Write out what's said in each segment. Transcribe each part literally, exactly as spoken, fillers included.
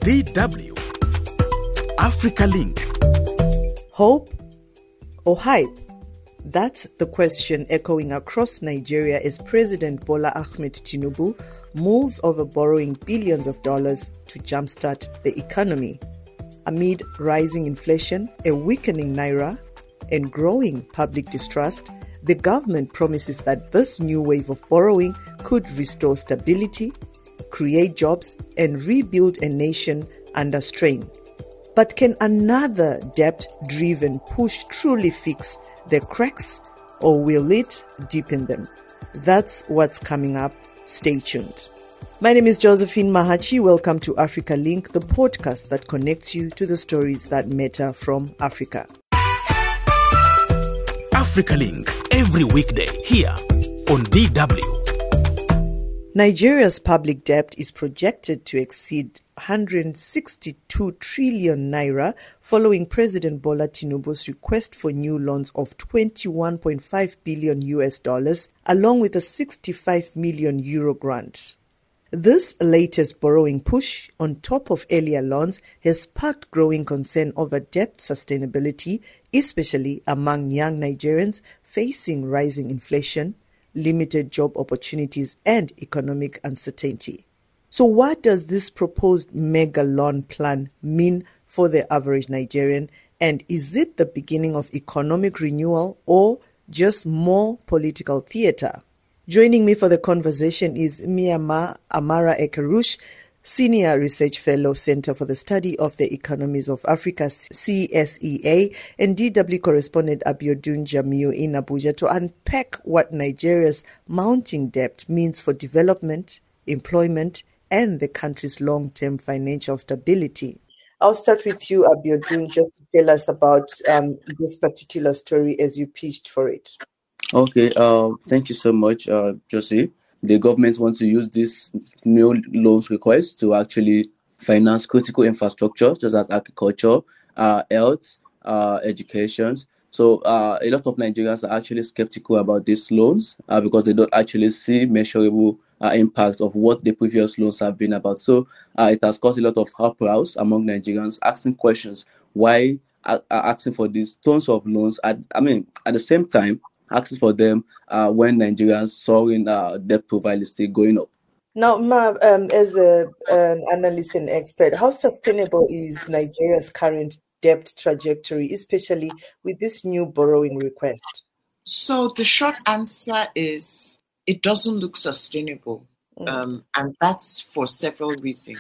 D W Africa Link. Hope or hype? That's the question echoing across Nigeria as President Bola Ahmed Tinubu mulls over borrowing billions of dollars to jumpstart the economy. Amid rising inflation, a weakening naira, and growing public distrust, the government promises that this new wave of borrowing could restore stability, create jobs, and rebuild a nation under strain. But can another debt-driven push truly fix the cracks, or will it deepen them? That's what's coming up. Stay tuned. My name is Josephine Mahachi. Welcome to Africa Link, the podcast that connects you to the stories that matter from Africa. Africa Link, every weekday here on D W. Nigeria's public debt is projected to exceed one hundred sixty-two trillion naira following President Bola Tinubu's request for new loans of twenty-one point five billion U S dollars, along with a sixty-five million euro grant. This latest borrowing push, on top of earlier loans, has sparked growing concern over debt sustainability, especially among young Nigerians facing rising inflation, limited job opportunities, and economic uncertainty. So what does this proposed mega loan plan mean for the average Nigerian? And is it the beginning of economic renewal or just more political theater? Joining me for the conversation is Miyama Amara Ekerush, Senior Research Fellow, Center for the Study of the Economies of Africa, C S E A, and D W correspondent Abiodun Jamiu in Abuja to unpack what Nigeria's mounting debt means for development, employment, and the country's long-term financial stability. I'll start with you, Abiodun, just to tell us about um, this particular story as you pitched for it. Okay, uh, thank you so much, uh, Josie. The government wants to use this new loans request to actually finance critical infrastructure, such as agriculture, uh, health, uh, education. So uh, a lot of Nigerians are actually skeptical about these loans uh, because they don't actually see measurable uh, impact of what the previous loans have been about. So uh, it has caused a lot of uproars among Nigerians asking questions why uh, asking for these tons of loans. At, I mean, at the same time, asking for them uh, when Nigerians soaring uh, debt profile is still going up. Now, Ma, um, as a, an analyst and expert, how sustainable is Nigeria's current debt trajectory, especially with this new borrowing request? So the short answer is it doesn't look sustainable, mm. um, and that's for several reasons.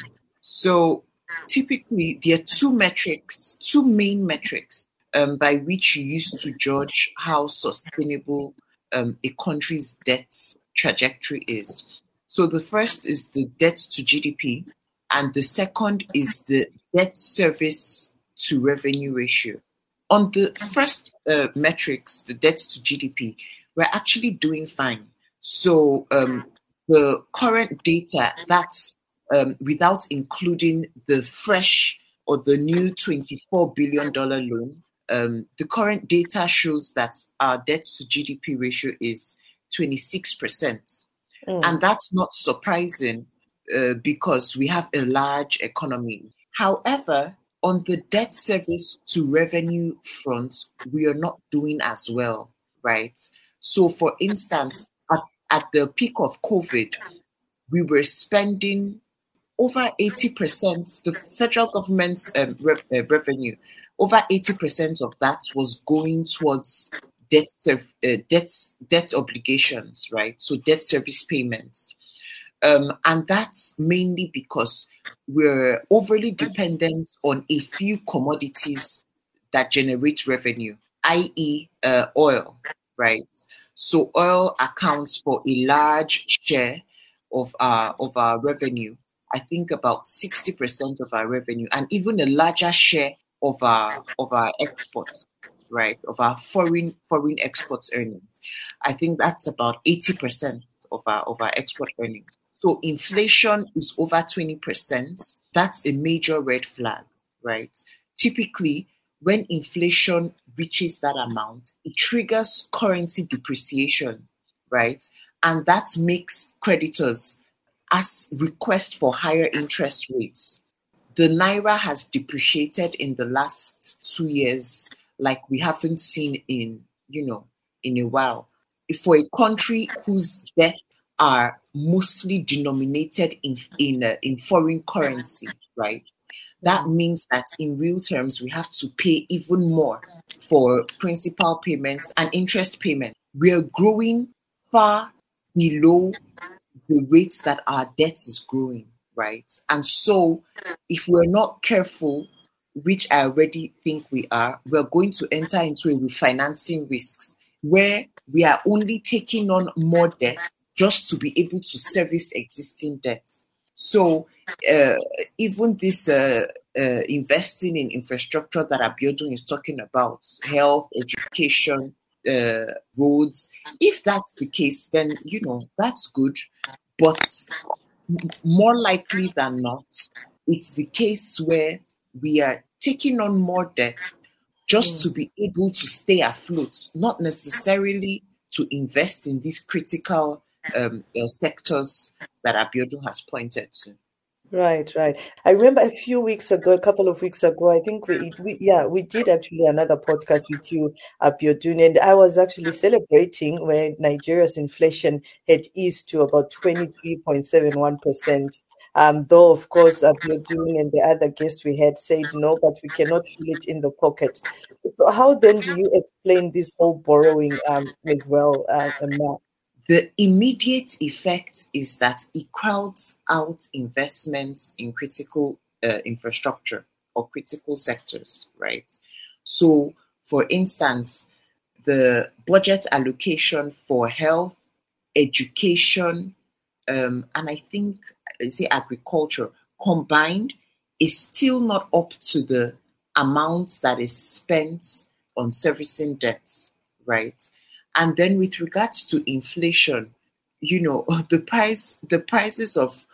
So typically, there are two metrics, two main metrics Um, by which you use to judge how sustainable um, a country's debt trajectory is. So the first is the debt to G D P, and the second is the debt service to revenue ratio. On the first uh, metrics, the debt to G D P, we're actually doing fine. So um, the current data, that's um, without including the fresh or the new twenty-four billion dollars loan. Um, the current data shows that our debt to G D P ratio is twenty-six percent. Mm. And that's not surprising uh, because we have a large economy. However, on the debt service to revenue front, we are not doing as well, right? So for instance, at, at the peak of COVID, we were spending over eighty percent, the federal government's um, re- uh, revenue, over eighty percent of that was going towards debt, uh, debt, debt obligations, right? So debt service payments. Um, and that's mainly because we're overly dependent on a few commodities that generate revenue, that is uh, oil, right? So oil accounts for a large share of our, of our revenue. I think about sixty percent of our revenue, and even a larger share of our of our exports, right? Of our foreign foreign exports earnings. I think that's about eighty percent of our of our export earnings. So inflation is over twenty percent. That's a major red flag, right? Typically, when inflation reaches that amount, it triggers currency depreciation, right? And that makes creditors ask request for higher interest rates. the Naira has depreciated in the last two years like we haven't seen in, you know, in a while. For a country whose debt are mostly denominated in in uh, in foreign currency, right? That means that in real terms, we have to pay even more for principal payments and interest payments. We are growing far below the rates that our debt is growing, right? And so if we're not careful, which I already think we are, we're going to enter into a refinancing risks where we are only taking on more debt just to be able to service existing debts. So uh, even this uh, uh, investing in infrastructure that Abiodun is talking about, health, education, uh, roads, if that's the case, then, you know, that's good. But more likely than not, it's the case where we are taking on more debt just mm. to be able to stay afloat, not necessarily to invest in these critical um, uh, sectors that Abiodun has pointed to. Right, right. I remember a few weeks ago, a couple of weeks ago, I think we, we yeah, we did actually another podcast with you, Abiodun, and I was actually celebrating when Nigeria's inflation had eased to about twenty-three point seven one percent. Um, though, of course, Abiodun and the other guests we had said no, but we cannot feel it in the pocket. So how then do you explain this whole borrowing um, as well, uh, Mark? The immediate effect is that it crowds out investments in critical uh, infrastructure or critical sectors, right? So, for instance, the budget allocation for health, education, um, and I think, say, agriculture combined is still not up to the amount that is spent on servicing debts, right? And then with regards to inflation, you know, the price, the prices of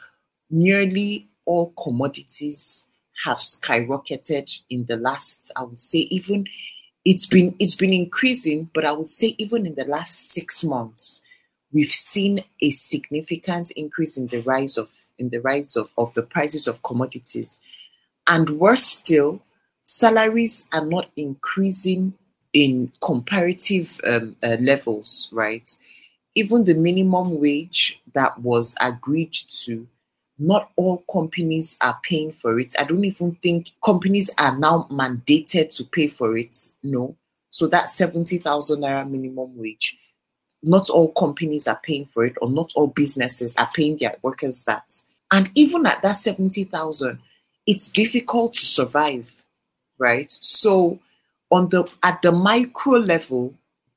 nearly all commodities have skyrocketed in the last, I would say, even it's been it's been increasing, but I would say even in the last six months, we've seen a significant increase in the rise of in the rise of, of the prices of commodities. And worse still, salaries are not increasing in comparative um, uh, levels, right? Even the minimum wage that was agreed to, not all companies are paying for it. I don't even think companies are now mandated to pay for it. No. So that's seventy thousand naira minimum wage. Not all companies are paying for it, or not all businesses are paying their workers that. And even at that seventy thousand, it's difficult to survive, right? So on the at the micro level,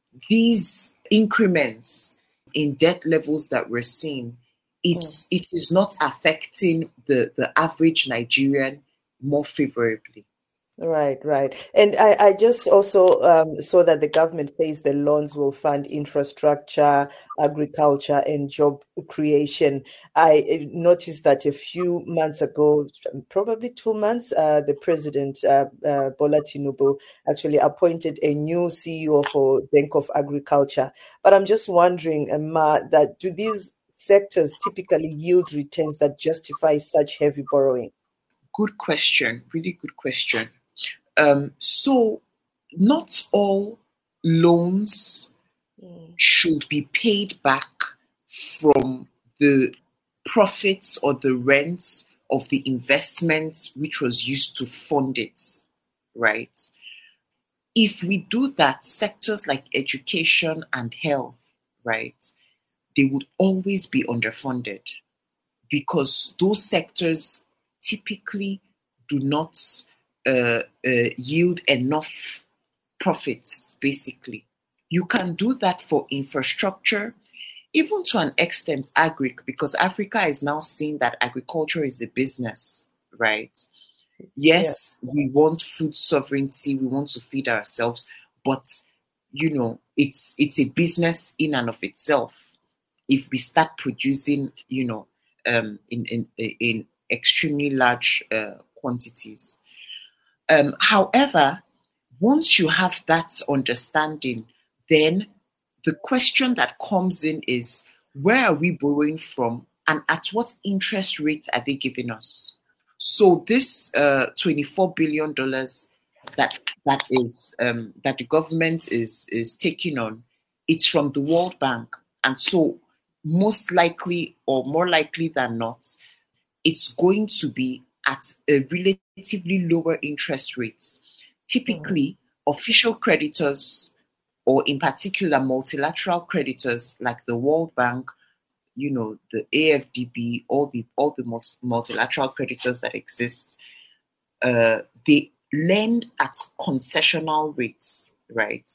these increments in debt levels that we're seeing, it, mm. it is not affecting the, the average Nigerian more favorably. Right, right. And I, I just also um, saw that the government says the loans will fund infrastructure, agriculture, and job creation. I noticed that a few months ago, probably two months, uh, the president, uh, uh, Bola Tinubu, actually appointed a new C E O for Bank of Agriculture. But I'm just wondering, Ma, that do these sectors typically yield returns that justify such heavy borrowing? Good question. Really good question. Um, so not all loans mm. should be paid back from the profits or the rents of the investments which was used to fund it, right? If we do that, sectors like education and health, right, they would always be underfunded because those sectors typically do not Uh, uh, yield enough profits, basically. You can do that for infrastructure, even to an extent agric, because Africa is now seeing that agriculture is a business, right? Yes, yeah. We want food sovereignty, we want to feed ourselves, but, you know, it's it's a business in and of itself. If we start producing, you know, um, in, in, in extremely large uh, quantities. Um, however, once you have that understanding, then the question that comes in is, where are we borrowing from and at what interest rate are they giving us? So this uh, twenty-four billion dollars that that is um, that the government is is taking on, it's from the World Bank, and so most likely or more likely than not, it's going to be at a relatively lower interest rates. Typically, mm-hmm. official creditors, or in particular multilateral creditors like the World Bank, you know, the A F D B, all the all the multilateral creditors that exist, uh, they lend at concessional rates, right?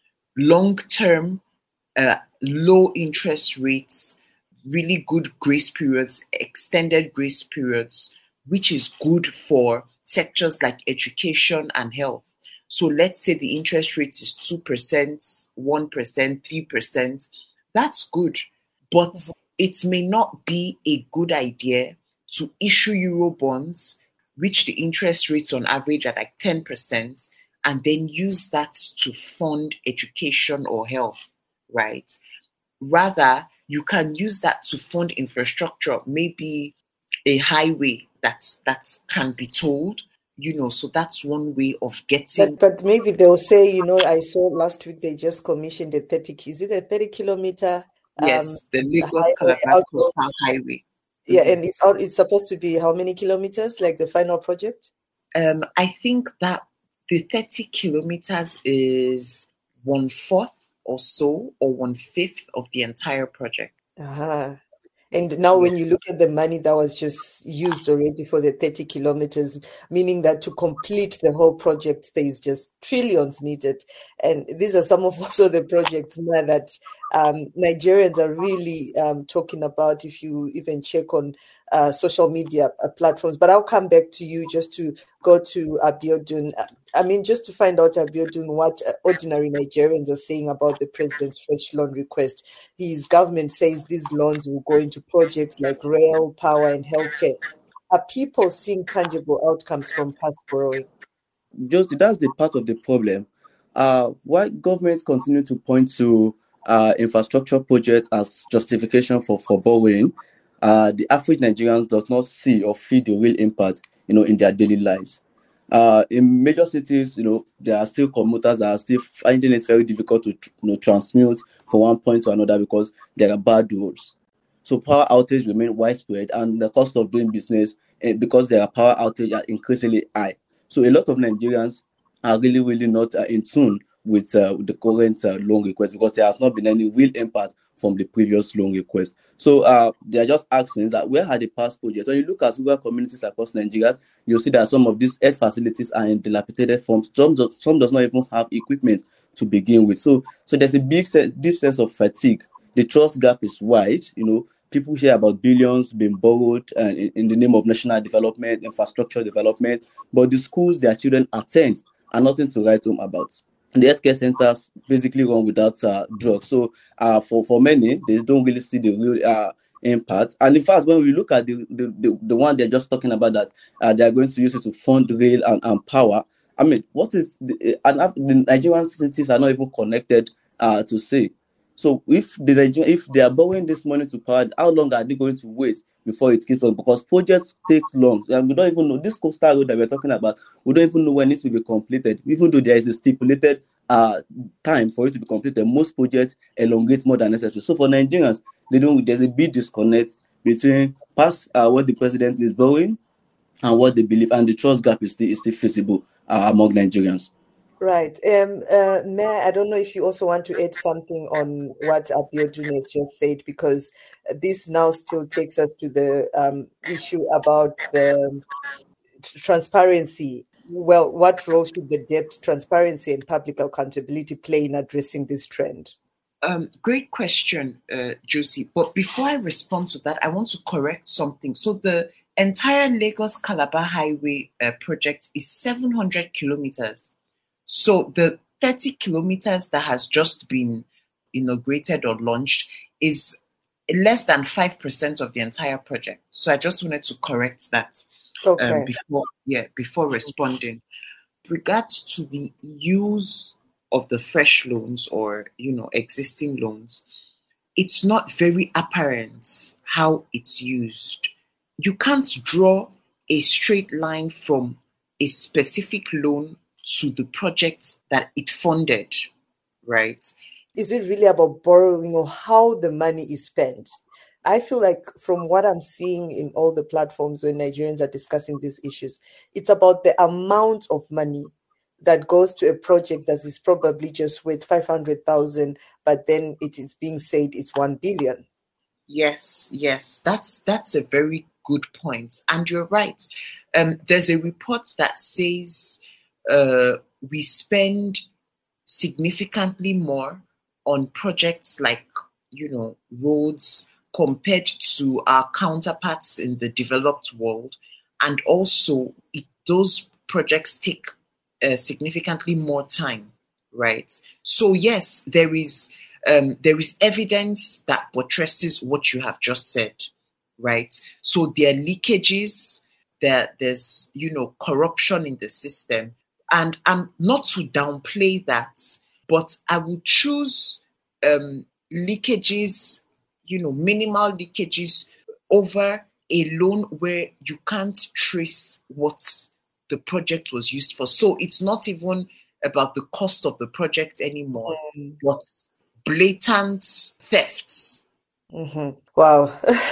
Long-term, uh, low interest rates, really good grace periods, extended grace periods, which is good for sectors like education and health. So let's say the interest rate is two percent, one percent, three percent. That's good. But mm-hmm. it may not be a good idea to issue Euro bonds, which the interest rates on average are like ten percent, and then use that to fund education or health, right? Rather, you can use that to fund infrastructure, maybe a highway that's that can be tolled, you know, so that's one way of getting. But, but maybe they'll say, you know, I saw last week they just commissioned a thirty, is it a thirty kilometer? Yes, um, the Lagos Calabar Coastal Highway. Yeah, mm-hmm. and it's out, it's supposed to be how many kilometers, like the final project? Um, I think that the thirty kilometers is one fourth or so, or one fifth of the entire project. Uh-huh. And now when you look at the money that was just used already for the thirty kilometers, meaning that to complete the whole project, there's just trillions needed. And these are some of also the projects man, that um, Nigerians are really um, talking about, if you even check on uh, social media uh, platforms. But I'll come back to you just to go to Abiodun. I mean, just to find out, Abiodun, what ordinary Nigerians are saying about the president's fresh loan request. His government says these loans will go into projects like rail, power, and healthcare. Are people seeing tangible outcomes from past borrowing? Josie, that's the part of the problem. Uh, why governments continue to point to uh, infrastructure projects as justification for, for borrowing, uh, the average Nigerians does not see or feel the real impact, you know, in their daily lives. Uh, in major cities, you know, there are still commuters that are still finding it very difficult to, you know, transmute from one point to another because there are bad roads. So power outage remain widespread, and the cost of doing business, eh, because there are power outage, are increasingly high. So a lot of Nigerians are really, really not uh, in tune with, uh, with the current uh, loan request because there has not been any real impact from the previous loan request. So uh, they are just asking that where are the past projects? When you look at rural communities across Nigeria, you'll see that some of these health facilities are in dilapidated forms. Some, some does not even have equipment to begin with. So, so there's a big, deep sense of fatigue. The trust gap is wide. You know, people hear about billions being borrowed uh, in, in the name of national development, infrastructure development, but the schools their children attend are nothing to write home about. The healthcare centers basically run without uh, drugs. So uh, for, for many, they don't really see the real uh, impact. And in fact, when we look at the, the, the, the one they're just talking about that uh, they're going to use it to fund rail and, and power, I mean, what is the, and the Nigerian cities are not even connected uh, to say. So if the if they are borrowing this money to power, how long are they going to wait before it kicks on? Because projects take long, and we don't even know this coastal road that we're talking about. We don't even know when it will be completed, even though there is a stipulated uh time for it to be completed. Most projects elongate more than necessary. So for Nigerians, they don't. There's a big disconnect between past uh, what the president is borrowing and what they believe, and the trust gap is still is still feasible uh, among Nigerians. Right. Um, uh, Mayor, I don't know if you also want to add something on what Abiodun has just said, because this now still takes us to the um, issue about the transparency. Well, what role should the debt transparency and public accountability play in addressing this trend? Um, great question, uh, Josie. But before I respond to that, I want to correct something. So the entire Lagos Calabar Highway uh, project is seven hundred kilometers. So the thirty kilometers that has just been inaugurated or launched is less than five percent of the entire project. So I just wanted to correct that okay. um, before, yeah, before responding. With regards to the use of the fresh loans or, you know, existing loans, it's not very apparent how it's used. You can't draw a straight line from a specific loan to the project that it funded, right? Is it really about borrowing or how the money is spent? I feel like from what I'm seeing in all the platforms when Nigerians are discussing these issues, it's about the amount of money that goes to a project that is probably just worth five hundred thousand, but then it is being said it's one billion. Yes, yes, that's that's a very good point. And you're right. Um, there's a report that says uh, we spend significantly more on projects like, you know, roads compared to our counterparts in the developed world. And also, it, those projects take uh, significantly more time, right? So, yes, there is um, there is evidence that buttresses what you have just said, right? So there are leakages, there, there's, you know, corruption in the system. And I'm not to downplay that, but I would choose um, leakages, you know, minimal leakages over a loan where you can't trace what the project was used for. So it's not even about the cost of the project anymore, mm. but blatant thefts. Mm-hmm. Wow.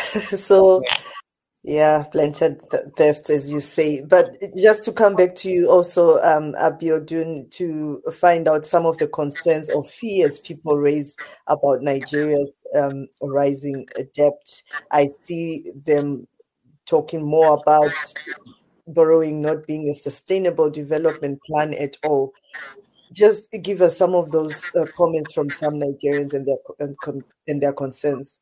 So, yeah. Yeah, blatant theft, as you say. But just to come back to you also, um, Abiodun, to find out some of the concerns or fears people raise about Nigeria's um, rising debt. I see them talking more about borrowing not being a sustainable development plan at all. Just give us some of those uh, comments from some Nigerians and their and, and their concerns.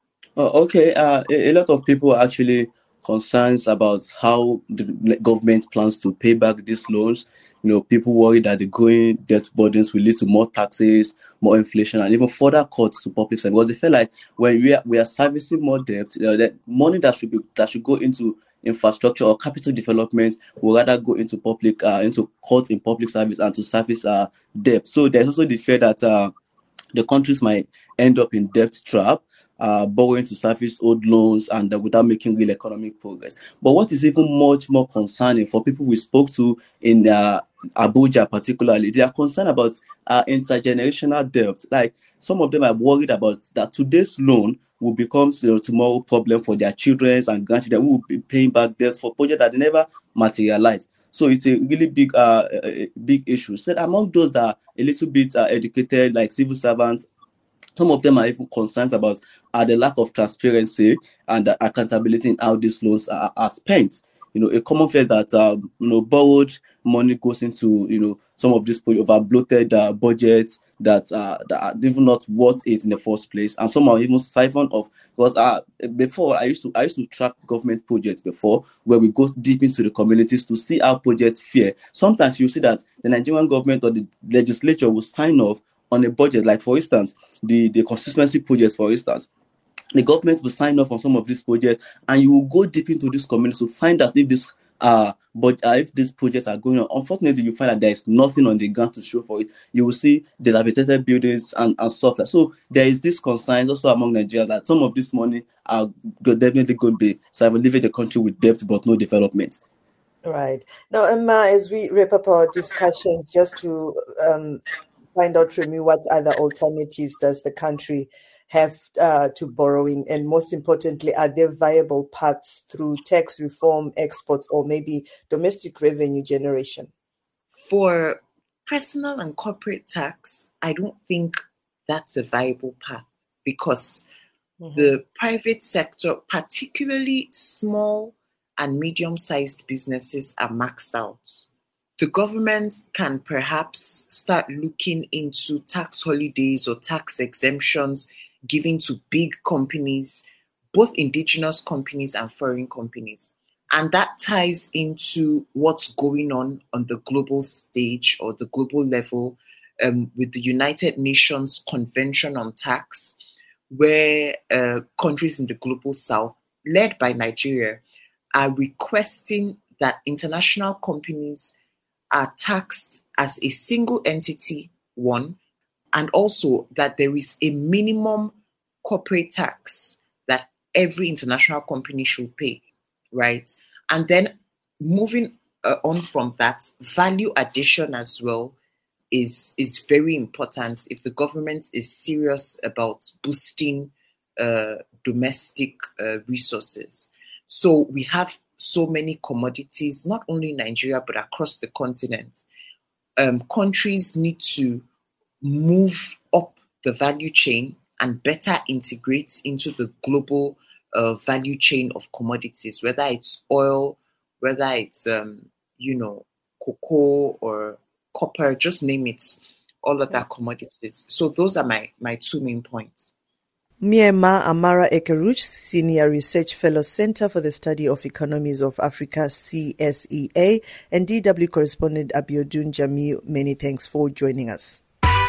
Oh, okay. Uh, a, a lot of people are actually concerns about how the government plans to pay back these loans. You know, people worry that the growing debt burdens will lead to more taxes, more inflation, and even further cuts to public service. Because they feel like when we are we are servicing more debt, you know, that money that should be that should go into infrastructure or capital development will rather go into public uh, into cuts in public service and to service uh, debt. So there's also the fear that uh, the countries might end up in debt trap. Uh, borrowing to service old loans and uh, without making real economic progress. But what is even much more concerning for people we spoke to in uh, Abuja particularly, they are concerned about uh, intergenerational debt. Like some of them are worried about that today's loan will become, you know, tomorrow problem for their children and grandchildren who will be paying back debt for projects that they never materialize. So it's a really big, uh, a big issue. So among those that are a little bit uh, educated, like civil servants, some of them are even concerned about uh, the lack of transparency and uh, accountability in how these loans are, are spent. You know, a common fear is that um, you know borrowed money goes into you know some of these over bloated uh, budgets that uh, that are even not worth it in the first place, and some are even siphoned off. Because uh, before I used to I used to track government projects before, where we go deep into the communities to see how projects fare. Sometimes you see that the Nigerian government or the legislature will sign off on a budget, like for instance, the, the consistency projects, for instance, the government will sign off on some of these projects, and you will go deep into this community to find out if this uh but uh, if these projects are going on. Unfortunately, you find that there is nothing on the ground to show for it. You will see dilapidated buildings and, and stuff like that. So there is this concern also among Nigerians that some of this money are definitely going to be leaving the country with debt but no development. Right. Now, Emma, as we wrap up our discussions, just to um find out from you what other alternatives does the country have uh, to borrowing, and most importantly, are there viable paths through tax reform, exports, or maybe domestic revenue generation? For personal and corporate tax, I don't think that's a viable path because mm-hmm. the private sector, particularly small and medium-sized businesses, are maxed out. The government can perhaps start looking into tax holidays or tax exemptions given to big companies, both indigenous companies and foreign companies. And that ties into what's going on on the global stage or the global level um, with the United Nations Convention on Tax, where uh, countries in the global south, led by Nigeria, are requesting that international companies are taxed as a single entity, one, and also that there is a minimum corporate tax that every international company should pay, right? And then moving uh, on from that, value addition as well is is very important if the government is serious about boosting uh, domestic uh, resources. So we have so many commodities, not only in Nigeria, but across the continent. Um, countries need to move up the value chain and better integrate into the global uh, value chain of commodities, whether it's oil, whether it's, um, you know, cocoa or copper, just name it, all of that commodities. So those are my, my two main points. Miema Amara Ekeruch, Senior Research Fellow, Center for the Study of Economies of Africa, C S E A, and D W correspondent Abiodun Jamiu, many thanks for joining us.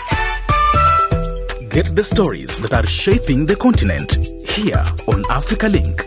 Get the stories that are shaping the continent here on Africa Link.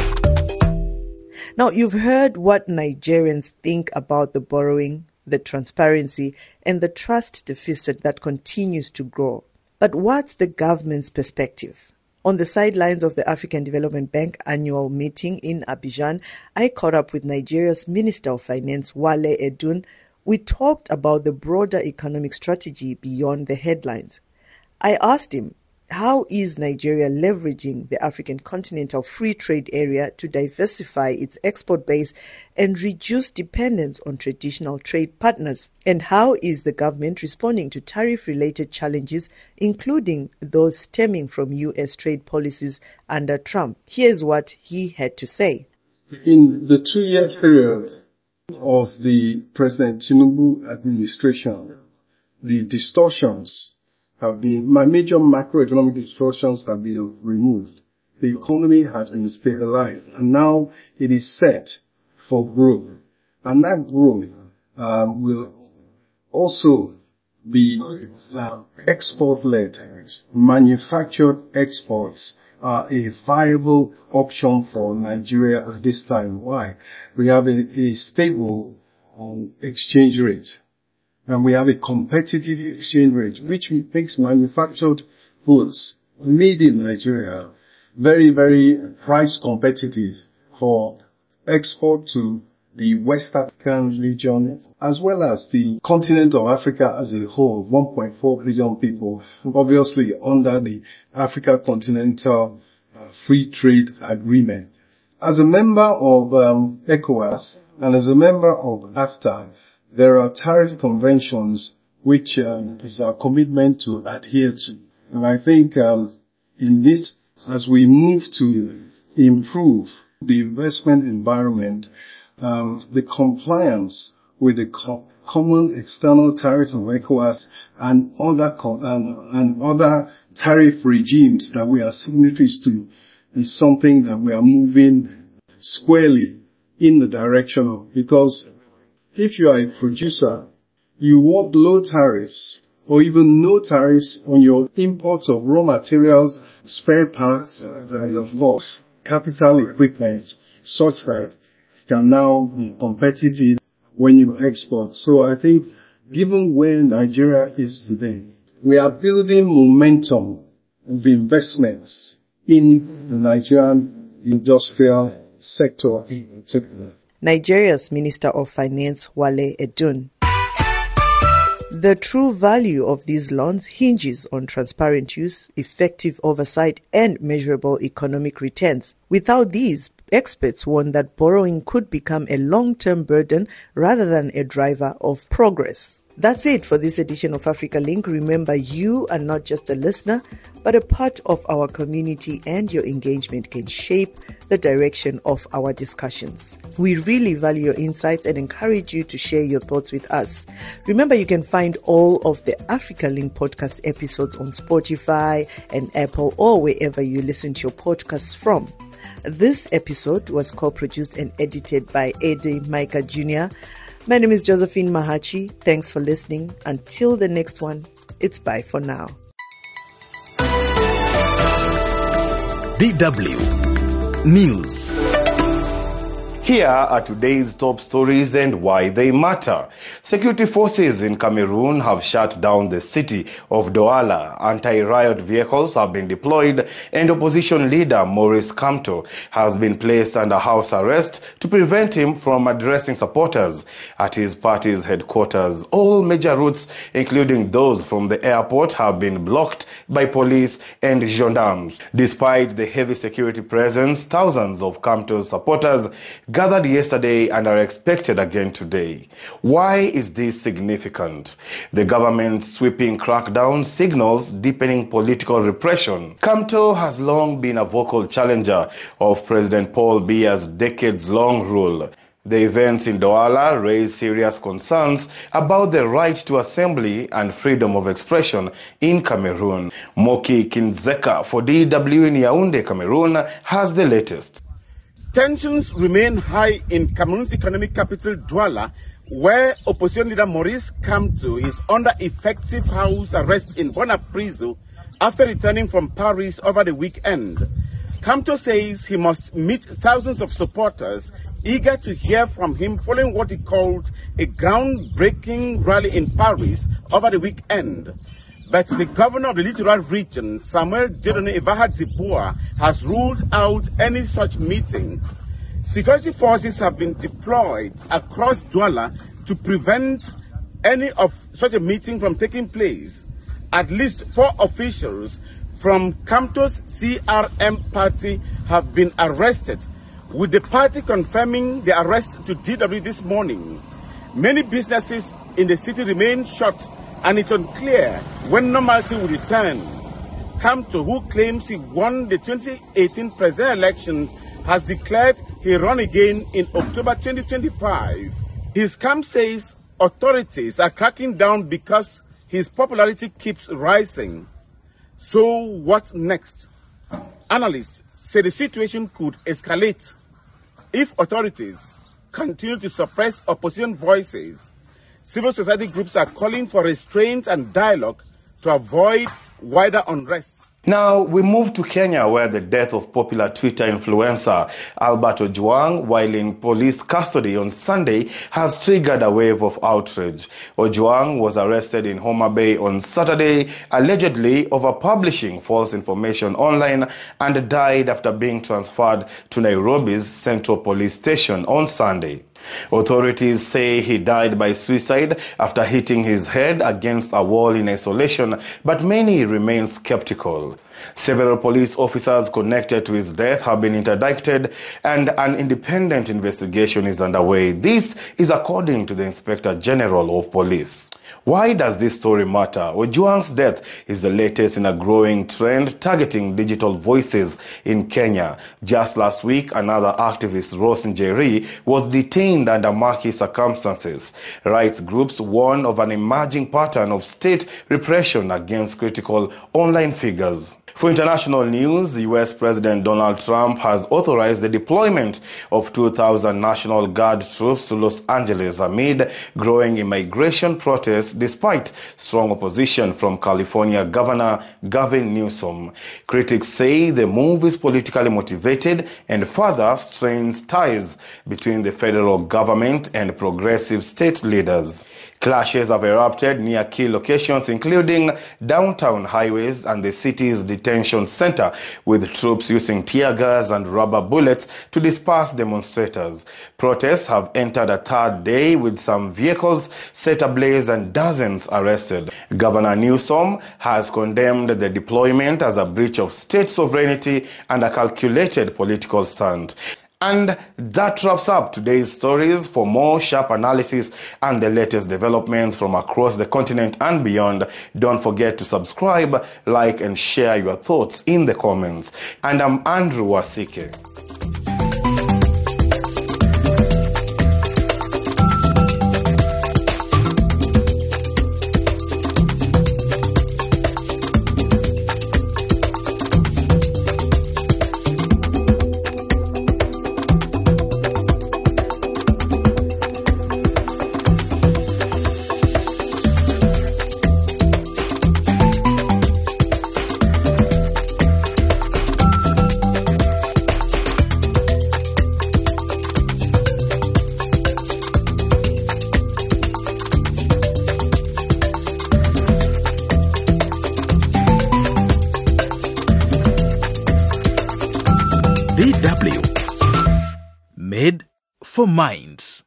Now, you've heard what Nigerians think about the borrowing, the transparency, and the trust deficit that continues to grow. But what's the government's perspective? On the sidelines of the African Development Bank annual meeting in Abidjan, I caught up with Nigeria's Minister of Finance, Wale Edun. We talked about the broader economic strategy beyond the headlines. I asked him, how is Nigeria leveraging the African Continental Free Trade Area to diversify its export base and reduce dependence on traditional trade partners? And how is the government responding to tariff-related challenges, including those stemming from U S trade policies under Trump? Here's what he had to say. In the two-year period of the President Tinubu administration, the distortions have been, my major macroeconomic distortions have been removed. The economy has been stabilized, and now it is set for growth. And that growth um, will also be uh, export-led. Manufactured exports are a viable option for Nigeria at this time. Why? We have a, a stable um, exchange rate. And we have a competitive exchange rate, which makes manufactured goods made in Nigeria very, very price competitive for export to the West African region, as well as the continent of Africa as a whole, one point four billion people, obviously under the Africa Continental uh, Free Trade Agreement. As a member of um, ECOWAS and as a member of AFTA, there are tariff conventions which um, is our commitment to adhere to. And I think um, in this, as we move to improve the investment environment, um, the compliance with the co- common external tariff of ECOWAS and other co- and, and other tariff regimes that we are signatories to is something that we are moving squarely in the direction of, because if you are a producer, you want low tariffs or even no tariffs on your imports of raw materials, spare parts, and of course, capital equipment, such that it can now be competitive when you export. So I think, given where Nigeria is today, we are building momentum of investments in the Nigerian industrial sector in particular. Nigeria's Minister of Finance, Wale Edun. The true value of these loans hinges on transparent use, effective oversight, and measurable economic returns. Without these, experts warn that borrowing could become a long-term burden rather than a driver of progress. That's it for this edition of Africa Link. Remember, you are not just a listener, but a part of our community, and your engagement can shape the direction of our discussions. We really value your insights and encourage you to share your thoughts with us. Remember, you can find all of the Africa Link podcast episodes on Spotify and Apple, or wherever you listen to your podcasts from. This episode was co-produced and edited by Eddie Micah Junior My name is Josephine Mahachi. Thanks for listening. Until the next one, it's bye for now. D W News. Here are today's top stories and why they matter. Security forces in Cameroon have shut down the city of Douala. Anti-riot vehicles have been deployed and opposition leader Maurice Kamto has been placed under house arrest to prevent him from addressing supporters at his party's headquarters. All major routes, including those from the airport, have been blocked by police and gendarmes. Despite the heavy security presence, thousands of Kamto's supporters gathered yesterday and are expected again today. Why is this significant? The government's sweeping crackdown signals deepening political repression. Kamto has long been a vocal challenger of President Paul Biya's decades-long rule. The events in Douala raise serious concerns about the right to assembly and freedom of expression in Cameroon. Moki Kinzeka for D W in Yaoundé, Cameroon, has the latest. Tensions remain high in Cameroon's economic capital, Douala, where opposition leader Maurice Kamto is under effective house arrest in Bonapriso after returning from Paris over the weekend. Kamto says he must meet thousands of supporters eager to hear from him following what he called a groundbreaking rally in Paris over the weekend. But the governor of the Littoral region, Samuel Dieudonné Evaha-Diboah, has ruled out any such meeting. Security forces have been deployed across Douala to prevent any of such a meeting from taking place. At least four officials from Kamto's C R M party have been arrested, with the party confirming the arrest to D W this morning. Many businesses in the city remain shut, and it's unclear when normalcy will return. Kamto, who claims he won the twenty eighteen presidential elections, has declared he'll run again in October twenty twenty-five. His camp says authorities are cracking down because his popularity keeps rising. So what next? Analysts say the situation could escalate if authorities continue to suppress opposition voices. Civil society groups are calling for restraint and dialogue to avoid wider unrest. Now, we move to Kenya, where the death of popular Twitter influencer Albert Ojwang, while in police custody on Sunday, has triggered a wave of outrage. Ojwang was arrested in Homa Bay on Saturday, allegedly over publishing false information online, and died after being transferred to Nairobi's Central Police Station on Sunday. Authorities say he died by suicide after hitting his head against a wall in isolation, but many remain skeptical. Several police officers connected to his death have been interdicted, and an independent investigation is underway. This is according to the Inspector General of Police. Why does this story matter? Ojwang's death is the latest in a growing trend targeting digital voices in Kenya. Just last week, another activist, Rose Njeri, was detained under murky circumstances. Rights groups warn of an emerging pattern of state repression against critical online figures. For international news, the U S President Donald Trump has authorized the deployment of two thousand National Guard troops to Los Angeles amid growing immigration protests despite strong opposition from California Governor Gavin Newsom. Critics say the move is politically motivated and further strains ties between the federal government and progressive state leaders. Clashes have erupted near key locations, including downtown highways and the city's detention center, with troops using tear gas and rubber bullets to disperse demonstrators. Protests have entered a third day, with some vehicles set ablaze and dozens arrested. Governor Newsom has condemned the deployment as a breach of state sovereignty and a calculated political stunt. And that wraps up today's stories. For more sharp analysis and the latest developments from across the continent and beyond, don't forget to subscribe, like, and share your thoughts in the comments. And I'm Andrew Wasike. for minds.